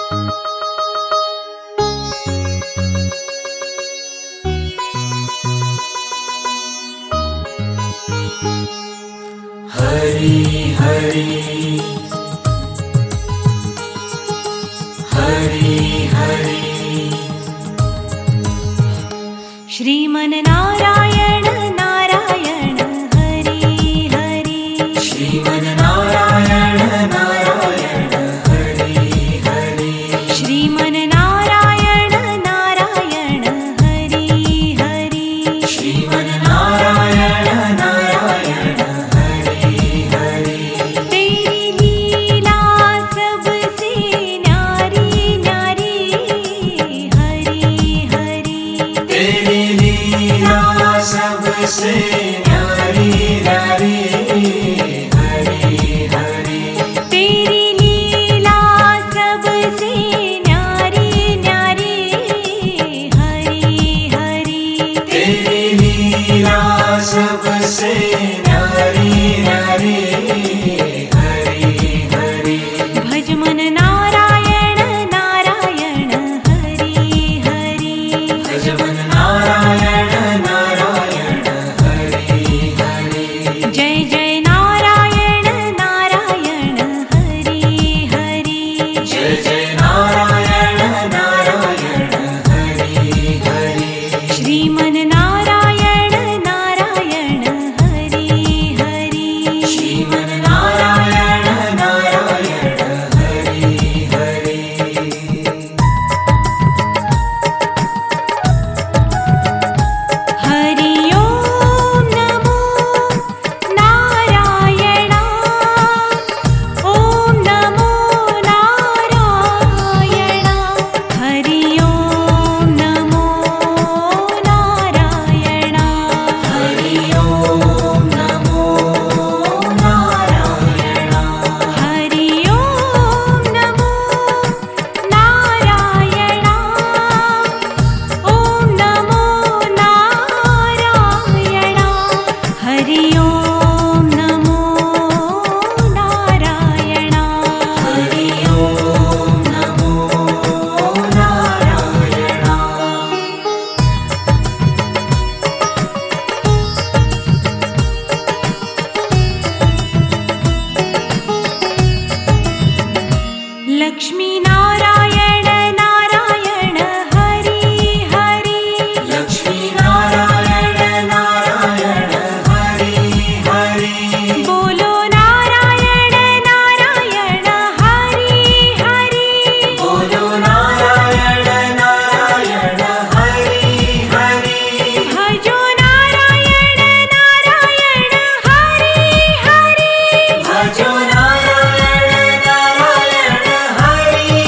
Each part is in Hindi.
हरि हरि हरि हरि श्रीमन नारायण नारायण हरि हरि श्रीमन नारायण नारायण हरि हरि श्रीमन नारायण नारायण हरि हरि श्रीमन नारायण नारायण हरि हरि तेरी लीला सबसे न्यारी न्यारी हरि हरि तेरी लीला सबसे न्यारी न्यारी हरि हरि तेरी लीला सबसे न्यारी न्यारी हरि हरि तेरी लीला सबसे न्यारी न्यारी हरि हरि भज मन नारायण नारायण हरि हरि भज मन नारायण नारायण हरि हरि जय जय नारायण नारायण हरि हरि जय जय नारायण नारायण हरि हरि श्रीमन नारायण नारायण हरि हरि श्रीमन नारायण नारायण हरि हरि हरि ओम नमो नारायण ओम नमो नारायण हरि ओम नमो नारायण हरि ओम नमो नारायण हरि ओम नमो नारायण ओम नमो नारायण हरि ओम नमो नारायण हरि ओम नमो नारायण लक्ष्मी नारायण नारायण हरि हरि लक्ष्मी नारायण नारायण हरि हरि बोलो नारायण नारायण हरि हरि बोलो नारायण नारायण हरि हरि भजो नारायण नारायण हरि हरि भजो नारायण नारायण हरि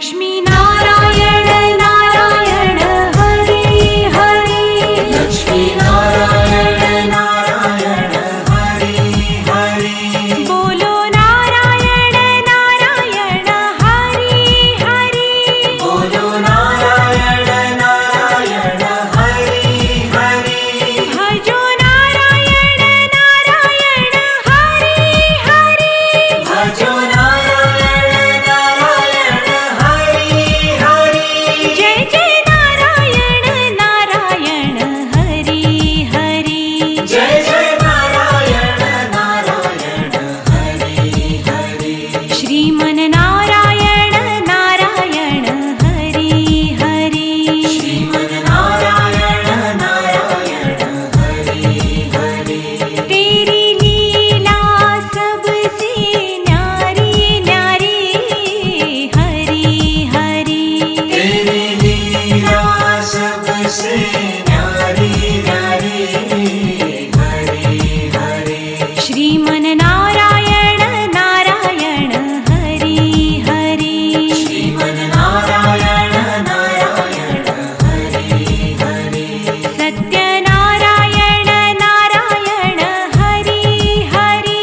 लक्ष्मी नारायण नारायण हरि हरि लक्ष्मी नारायण नारायण हरि हरि बोलो नारायण नारायण हरि हरि बोलो नारायण नारायण हरि हरि भजो नारायण नारायण हरि हरि भजो नारायण नारायण हरि हरि जय जय नारायण नारायण हरि हरि जय जय नारायण नारायण हरि हरि श्रीमन नारायण नारायण हरि हरि श्रीमन नारायण नारायण हरि हरि तेरी लीला सबसे न्यारी न्यारी हरि हरि तेरी लीला सबसे न्यारी न्यारी हरि हरि श्रीमन नारायण नारायण हरि हरि श्रीमन नारायण नारायण हरि हरि सत्यनारायण नारायण हरि हरि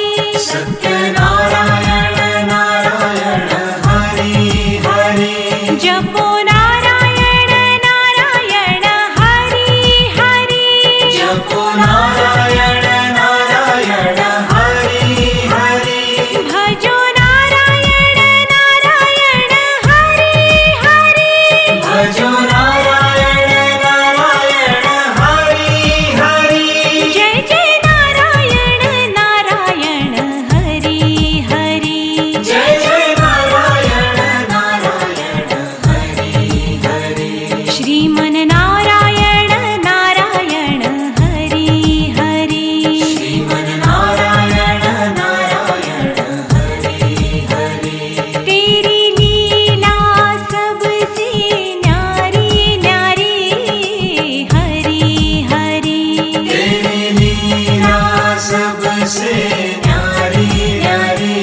सत्यनारायण नारायण हरि हरि जपो नारायण नारायण हरि हरि जपो नारायण नारायण हरि हरि भजो नारायण नारायण हरि हरि भजो नारायण नारायण हरि हरि जय जय नारायण नारायण हरि हरि जय जय नारायण नारायण हरि हरि श्रीमन नारायण नारायण हरि हरि श्रीमन नारायण नारायण हरि हरि तेरी लीला सबसे न्यारी न्यारी हरि हरि तेरी लीला सबसे न्यारी न्यारी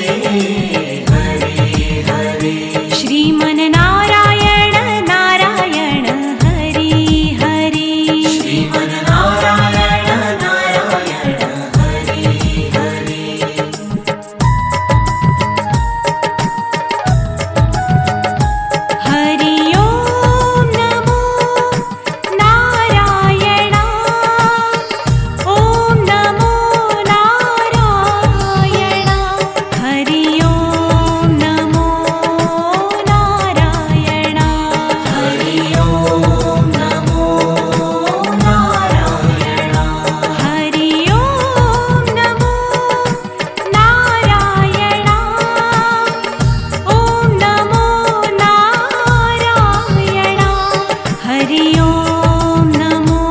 हरि हरि श्रीमन नारायण नारायण हरि हरि श्रीमन नारायण नारायण हरि हरि हरि ओम नमो नारायण ओम नमो नारायण हरि ओम नमो नारायण हरि ओम नमो नारायण हरि ओम नमो नारायण ओम नमो नारायण हरि ओम नमो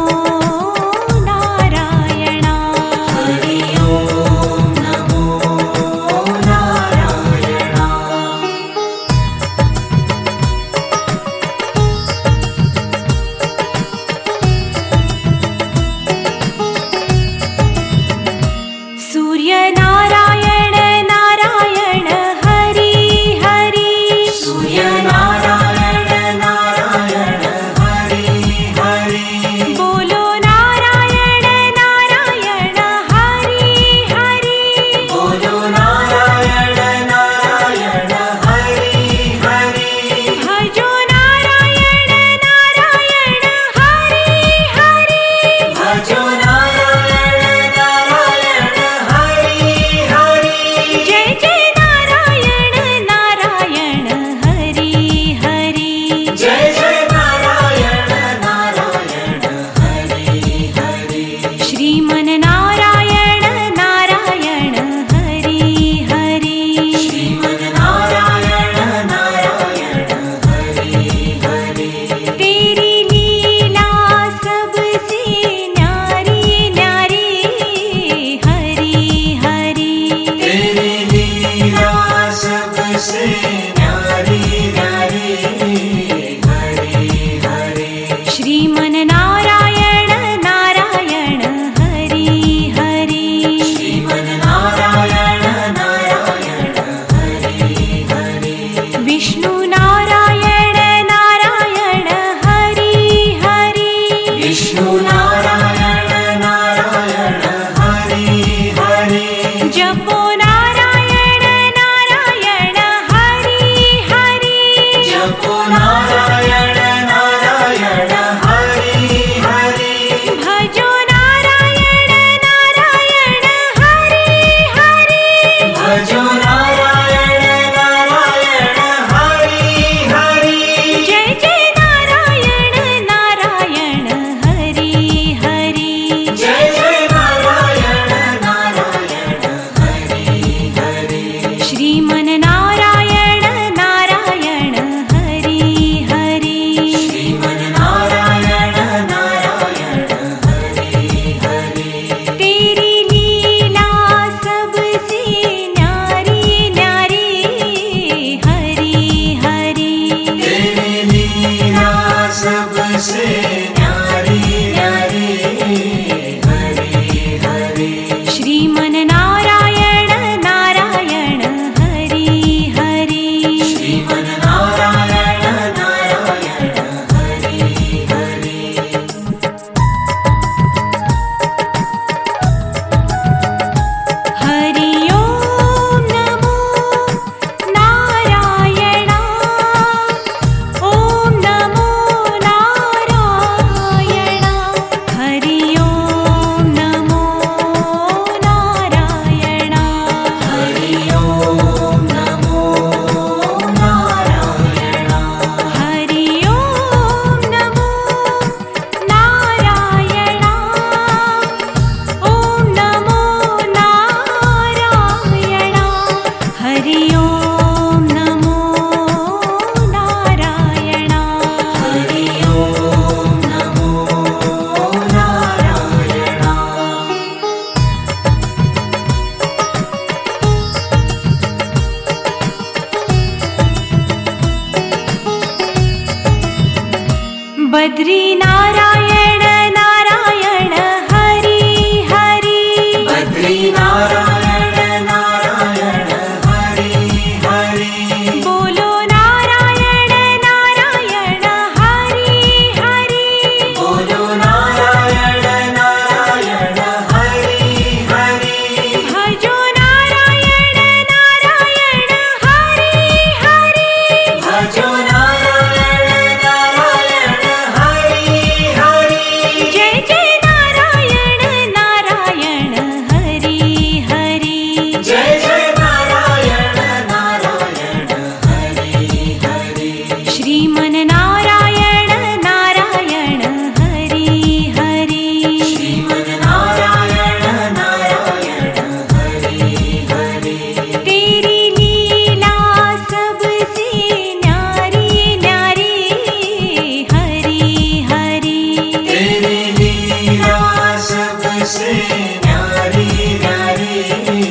नारायण हरि ओम नमो नारायण सूर्य नारायण नारायण हरि हरि सूर्य नारायण नारायण हरि हरि बोलो नारायण नारायण हरि हरि बोलो नारायण नारायण हरि हरि भजो नारायण नारायण हरि हरि भजो नारायण नारायण हरि हरि जय जय नारायण नारायण हरि हरि जय जय नारायण नारायण हरि हरि श्रीमन नारायण नारायण हरि हरि श्रीमन नारायण नारायण हरि हरि तेरी लीला सबसे न्यारी न्यारी हरि हरि तेरी लीला सबसे न्यारी न्यारी हरि हरि श्रीमन नारायण नारायण हरि हरि श्रीमन नारायण नारायण हरि हरि विष्णु नारायण श्रीमन्नारायण नारायण हरि हरि श्रीमन्नारायण नारायण हरि हरि तेरी लीला सबसे न्यारी न्यारी हरि हरि तेरी लीला सबसे न्यारी न्यारी हरि हरि श्रीमन्नारायण नारायण हरि हरि श्रीमन्नारायण नारायण हरि हरि हरि ओम नमो नारायण ओम नमो नारायण हरि ओम नमो नारायण हरि ओम नमो नारायण हरि ओम नमो नारायण ओम नमो नारायण हरि ओम नमो नारायण हरि ओम नमो नारायण बद्री नारायण नारायण हरि हरि बद्री नारायण नारायण हरि हरि बोलो नारायण नारायण हरि हरि बोलो नारायण नारायण हरि हरि भजो नारायण नारायण हरि हरि भजो नारायण नारायण हरि हरि जय जय नारायण नारायण हरि हरि जय जय नारायण नारायण हरि हरि श्रीमन्नारायण नारायण हरि हरि श्रीमन्नारायण नारायण हरि हरि तेरी लीला सबसे न्यारी न्यारी हरि हरि तेरी लीला सबसे न्यारी न्यारी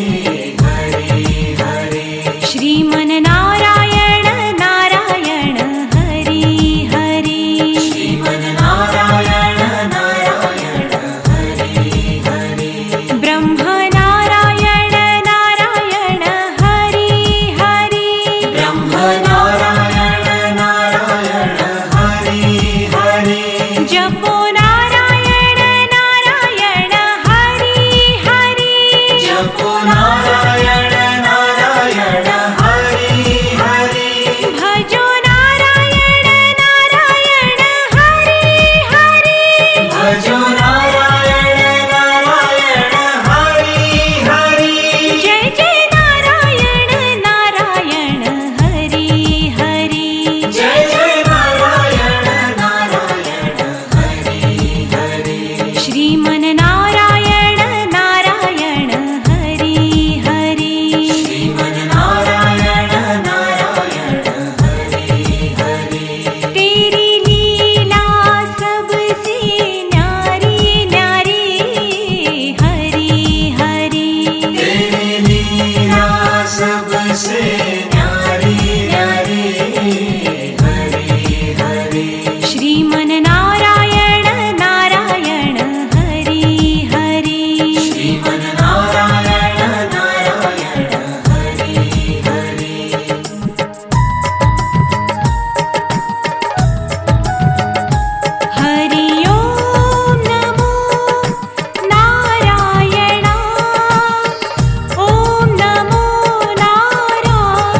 हरि हरि श्रीमन्नारायण नारायण हरि हरि श्रीमन्नारायण नारायण हरि हरि ब्रह्म नारायण नारायण हरि हरि ब्रह्म नारायण नारायण हरि हरि जपो नारायण नारायण हरि हरि जपो नारायण नारायण हरि हरि भजो नारायण नारायण हरि हरि भजो नारायण नारायण हरि हरि जय जय नारायण नारायण हरि हरि जय जय नारायण नारायण हरि हरि श्रीमन्नारायण नारायण हरि हरि श्रीमन्नारायण नारायण हरि हरि तेरी लीला सबसे न्यारी न्यारी हरि हरि तेरी लीला सबसे न्यारी न्यारी हरि हरि श्रीमन्नारायण नारायण हरि हरि श्रीमन्नारायण नारायण हरि हरि हरि ओम नमो नारायण ओम नमो नारायण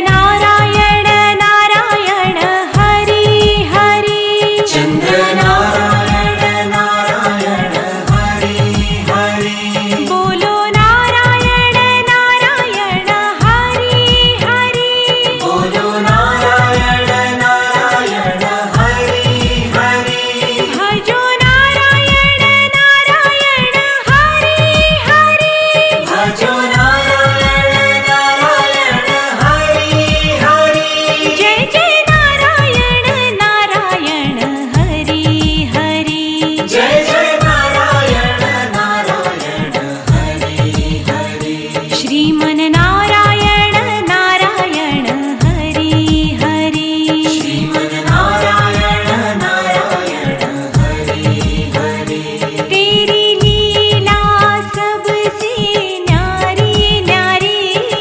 नारायण नारायण हरि हरि चंद्र नारायण नारायण हरि हरि बोलो नारायण नारायण हरि हरि बोलो नारायण नारायण हरि हरि भजो नारायण नारायण हरि हरि भजो नारायण नारायण हरि हरि जय जय नारायण नारायण हरि हरि जय जय नारायण नारायण हरि हरि श्रीमन नारायण नारायण हरि हरि श्रीमन नारायण नारायण हरि हरि तेरी लीला सबसे न्यारी न्यारी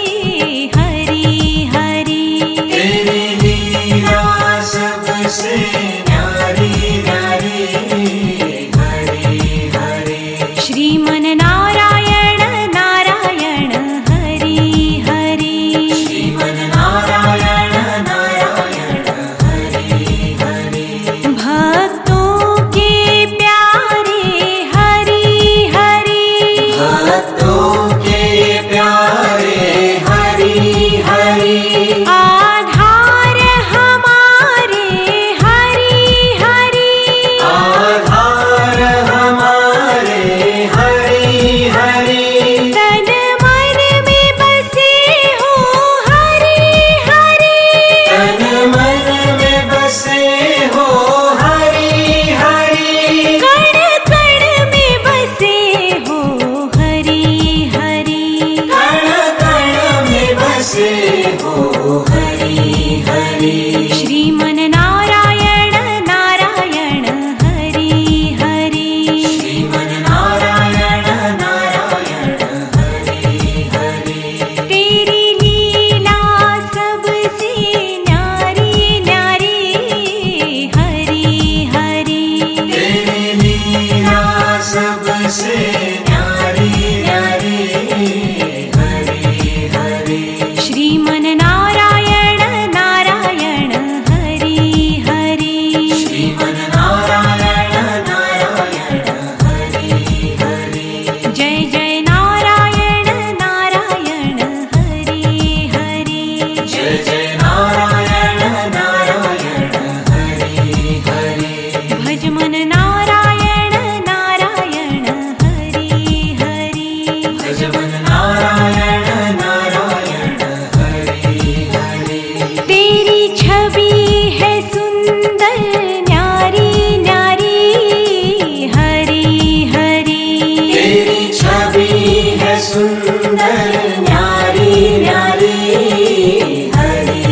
हरि हरि तेरी लीला सबसे न्यारी न्यारी हरि हरि श्रीमन नारायण नारायण हरि हरि श्रीमन नारायण नारायण हरि हरि भक्तों के प्यारे हरि हरि भक्तों के प्यारे हरि हरि आधार हमारे हरि हरि आधार हमारे हरि हरि तन मन में बसे हो हरि हरि तन मन में बसे हो हरि हरि कण कण में बसे हो हरि हरि कण कण में बसे हो हरि हरि श्रीमन नारायण नारायण हरि हरि श्रीमन नारायण नारायण हरि हरि तेरी लीला सबसे न्यारी न्यारी हरि हरि तेरी लीला सबसे न्यारी न्यारी हरि हरि श्रीमन नारायण नारायण हरि हरि श्रीमन नारायण नारायण हरि हरि जय जय नारायण नारायण हरि हरि जय जय नारायण नारायण हरि हरि भज मन नारायण नारायण हरि हरि भजमन नारायण नारायण हरि हरि तेरी छवि है सुंदर न्यारी न्यारी हरि हरि तेरी छवि है सुंदर न्यारी न्यारी हरि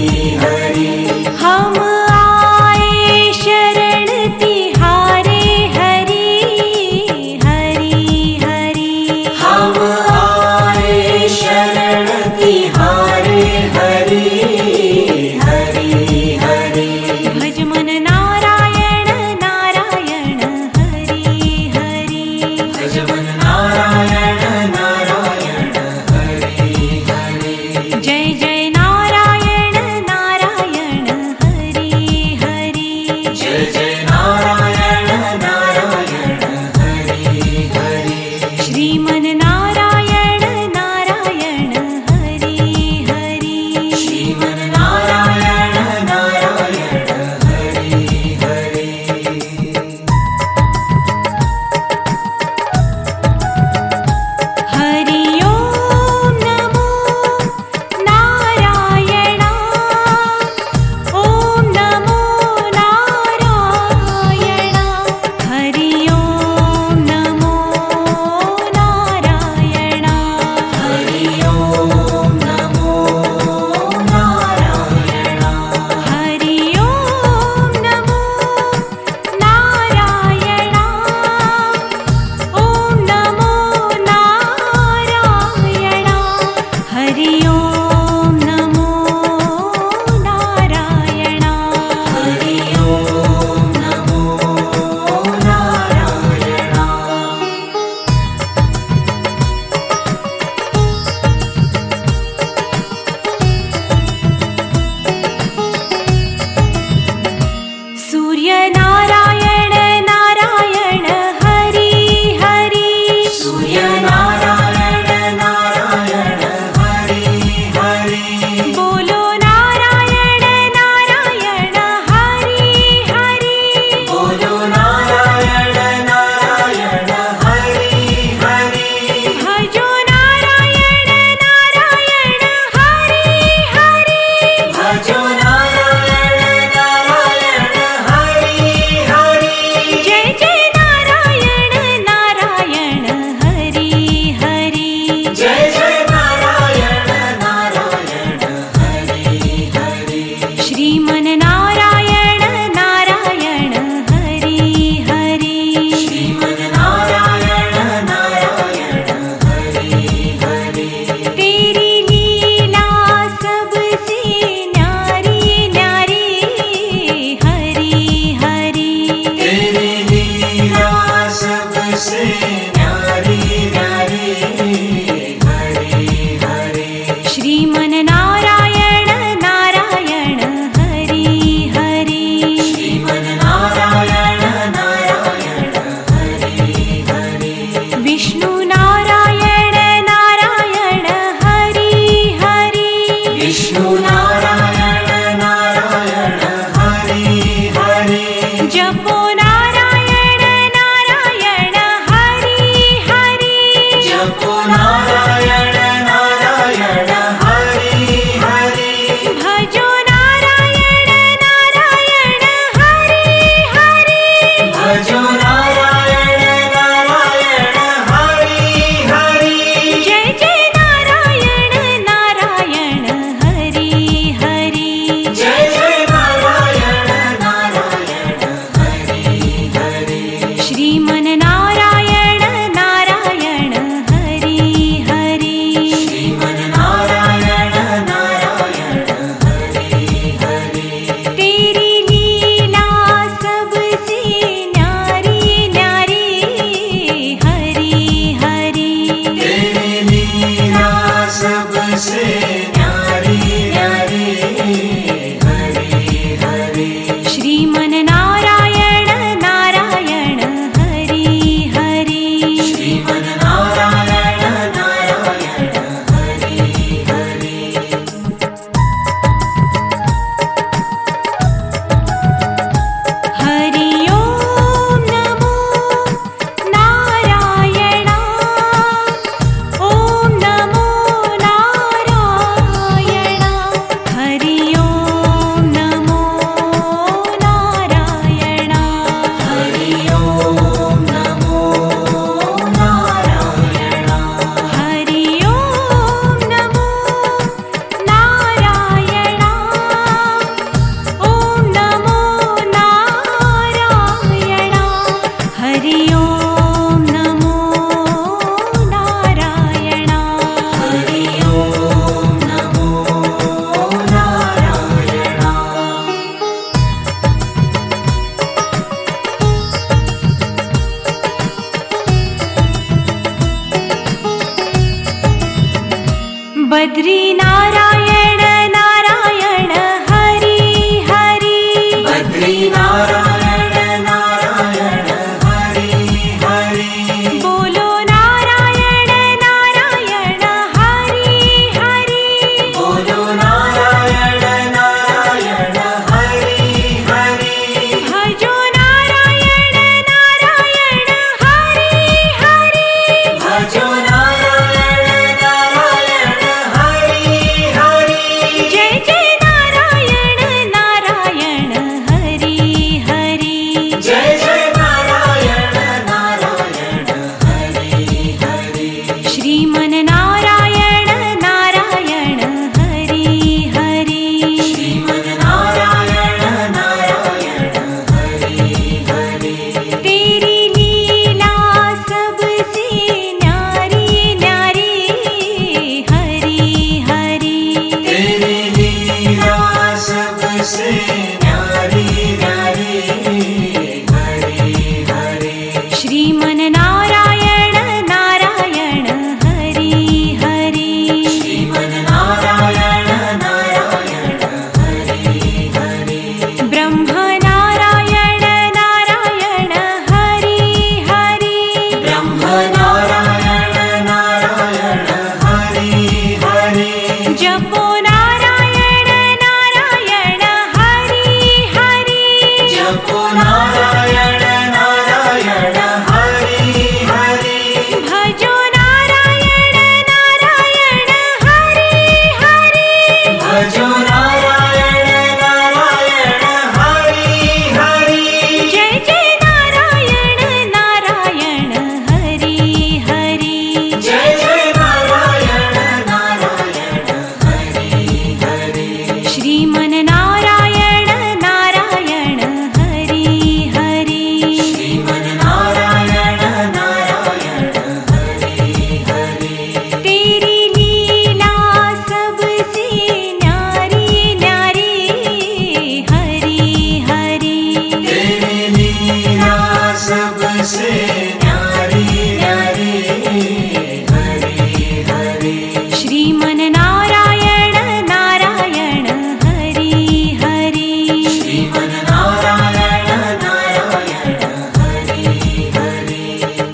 सबसे न्यारी न्यारी हरि हरि श्रीमन नारायण नारायण हरि हरि श्रीमन नारायण नारायण हरि हरि ब्रह्म नारायण नारायण हरि हरि ब्रह्म नारायण नारायण हरि हरि जपो नारायण नारायण हरि हरि जपो नारायण नारायण हरि हरि भजो नारायण नारायण हरि हरि भजो नारायण नारायण हरि हरि जय जय नारायण नारायण हरि हरि जय जय नारायण नारायण हरि हरि श्रीमन नारायण नारायण हरि हरि श्रीमन नारायण नारायण हरि हरि तेरी लीला सबसे न्यारी न्यारी हरि हरि तेरी लीला सबसे न्यारी न्यारी हरि हरि श्रीमन नारायण नारायण हरि हरि श्रीमन नारायण नारायण हरि हरि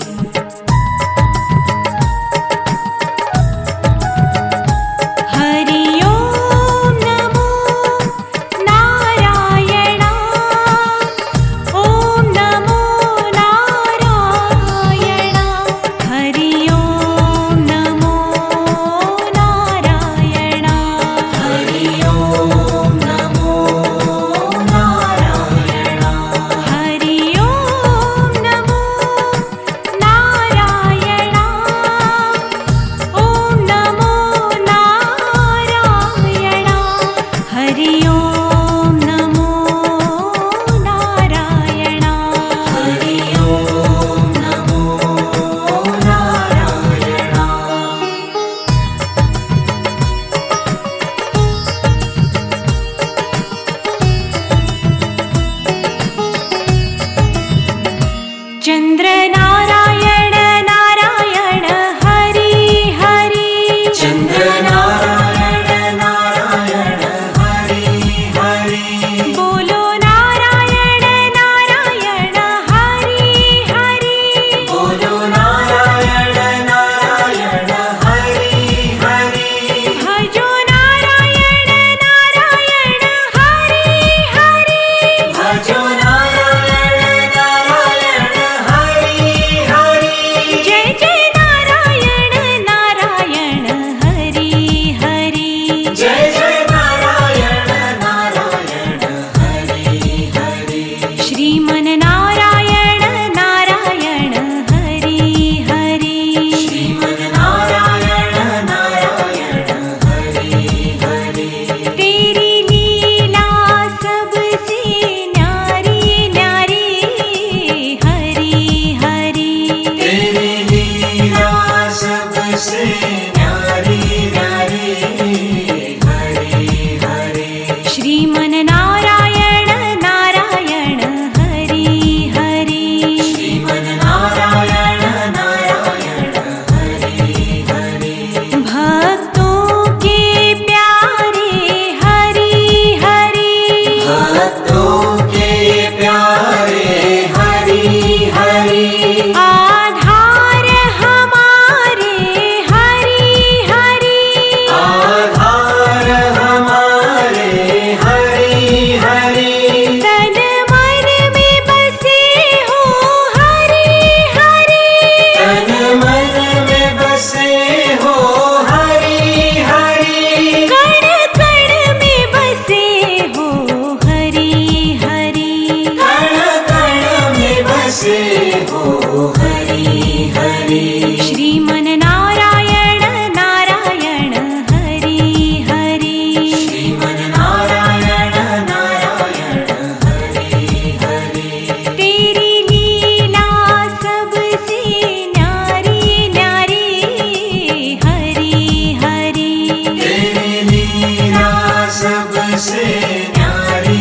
हरि ओम नमो नारायण ओम नमो नारायण हरि ओम नमो नारायण हरि ओम नमो नारायण हरि ओम नमो नारायण ओम नमो नारायण हरि ओम नमो नारायण हरि ओम नमो नारायण चंद्र नारायण नारायण हरि हरि चंद्र नारायण नारायण हरि हरि बोलो नारायण नारायण हरि हरि बोलो नारायण नारायण हरि हरि भजो नारायण नारायण हरि हरि भजो नारायण नारायण हरि हरि जय जय नारायण नारायण हरि हरि जय जय नारायण नारायण हरि हरि श्रीमन नारायण नारायण हरि हरि श्रीमन नारायण नारायण हरि हरि तेरी लीला सबसे न्यारी न्यारी हरि हरि तेरी लीला सबसे न्यारी न्यारी हरि हरि श्रीमन नारायण नारायण हरि हरि श्रीमन नारायण नारायण हरि हरि भक्तों के प्यारे हरि हरि भक्तों के प्यारे हरि हरि आधार हमारे हरि हरि आधार हमारे हरि हरि तन मन में बसे हो हरि हरि तन मन में बसे हो हरि हरि कण कण में बसे हो हरि हरि कण कण में बसे हो हरि हरि श्रीमन नारायण नारायण हरि हरि श्रीमन नारायण नारायण हरि हरि तेरी लीला सबसे न्यारी न्यारी हरि हरि तेरी लीला सबसे न्यारी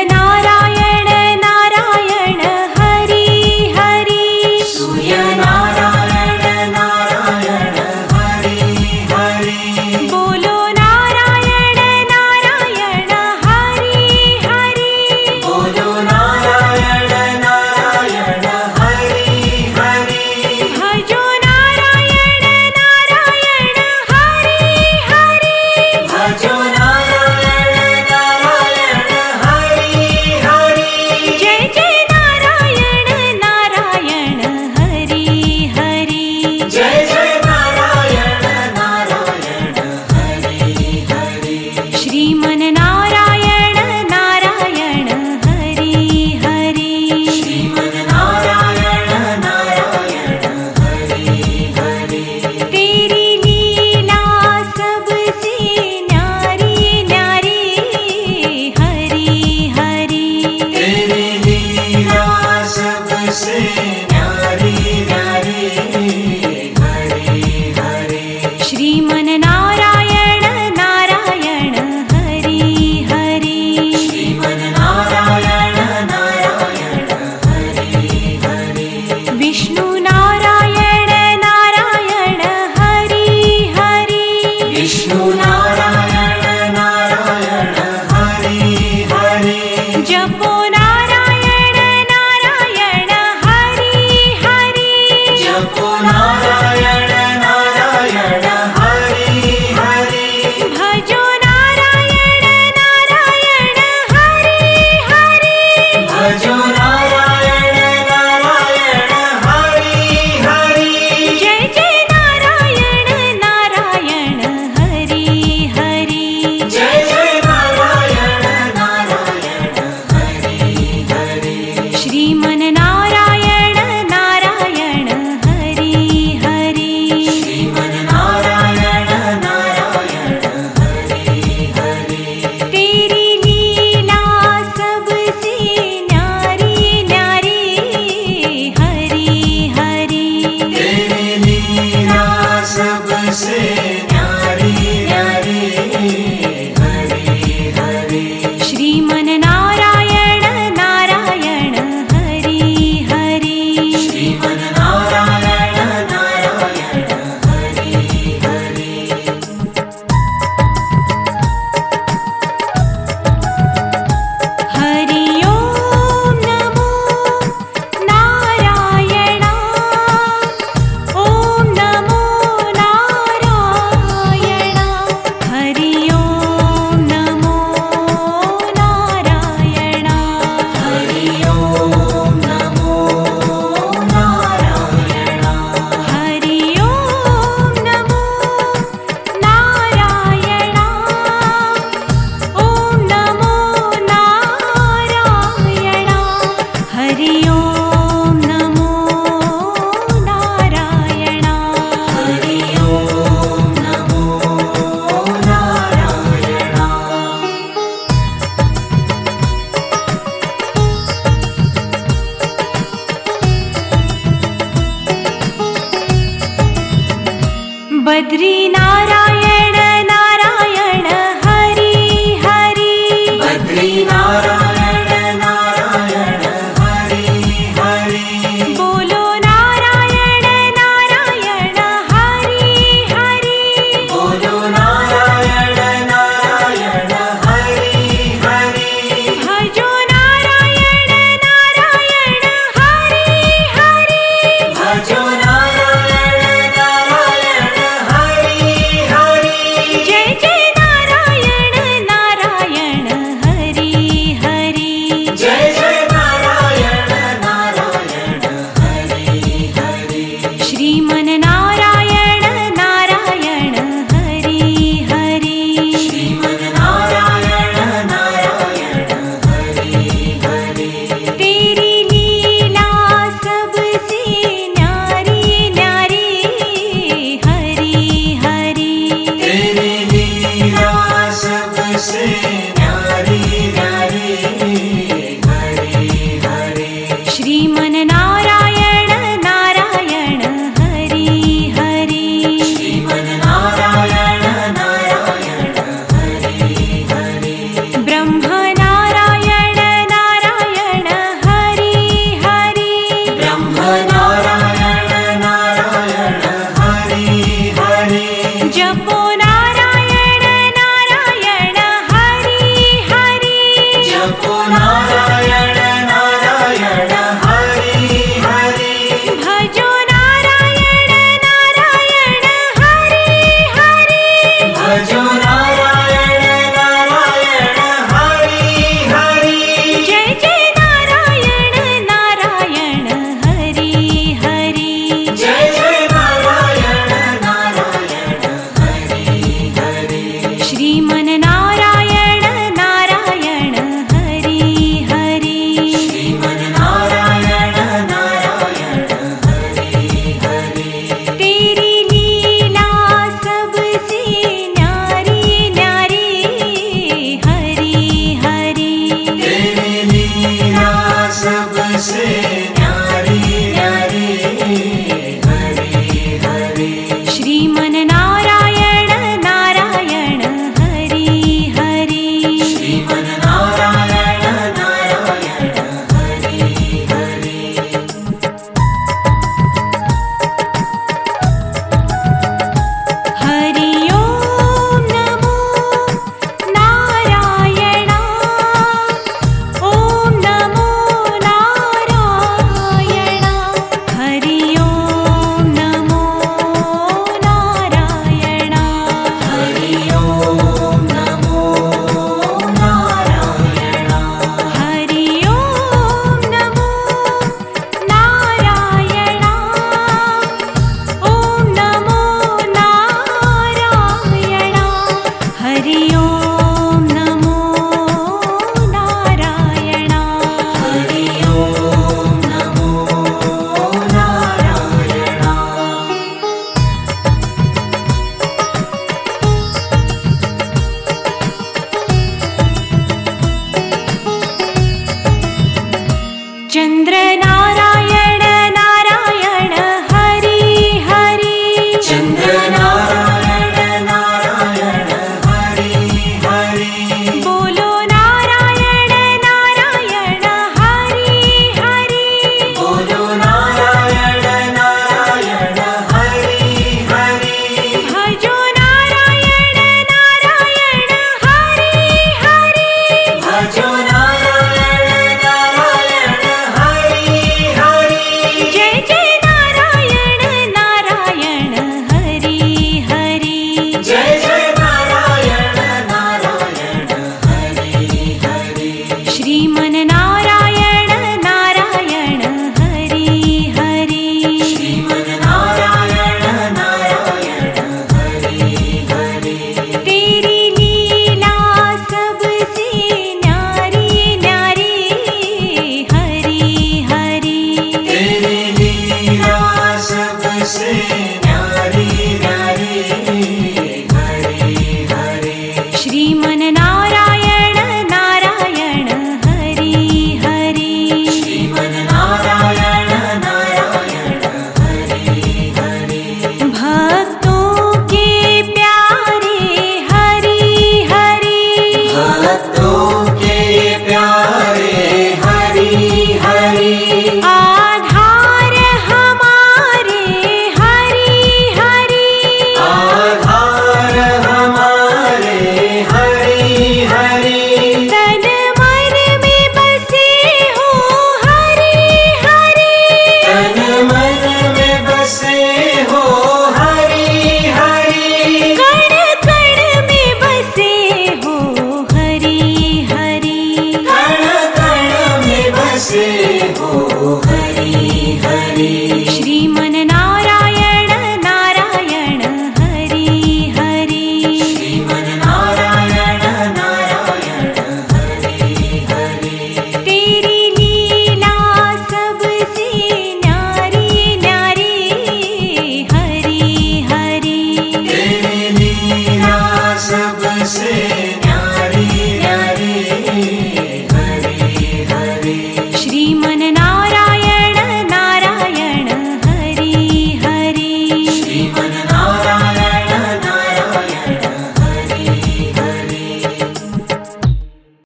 नारायण नारायण हरि हरि। सूर्य नारायण नारायण हरि हरि। बोलो नारायण नारायण हरि हरि। बोलो नारायण नारायण हरि हरि। भजो नारायण नारायण हरि हरि। भजो नारायण नारायण हरि हरि। जय जय नारायण नारायण हरि हरि। जय जय नारायण नारायण हरि हरि। श्रीमन नारायण नारायण हरि हरि। श्रीमन नारायण नारायण हरि हरि। तेरी लीला सबसे न्यारी न्यारी हरि हरि। तेरी लीला सबसे न्यारी न्यारी हरि हरि। श्रीमन नारायण नारायण हरि हरि। श्रीमन नारायण नारायण हरि हरि। विष्णु नारायण नारायण हरि हरि। विष्णु नारायण नारायण हरि हरि। जपो नारायण नारायण हरि हरि। जपो नारायण नारायण हरि हरि। भजो नारायण नारायण हरि हरि। भजो नारायण नारायण हरि हरि। जय जय नारायण नारायण हरि हरि। जय जय नारायण नारायण हरि हरि। श्रीमन नारायण नारायण हरि हरि। श्रीमन नारायण नारायण हरि हरि। तेरी लीला सबसे न्यारी न्यारी हरि हरि। तेरी लीला सबसे न्यारी न्यारी हरि हरि। श्रीमन नारायण नारायण हरि हरि। श्रीमन नारायण नारायण हरि हरि। हरि ओम नमो नारायण। ओम नमो नारायण। हरि ओम नमो नारायण। हरि ओम नमो नारायण। हरि ओम नमो नारायण। ओम नमो नारायण। हरि ओम नमो नारायण। हरि ओम नमो नारायण। बद्री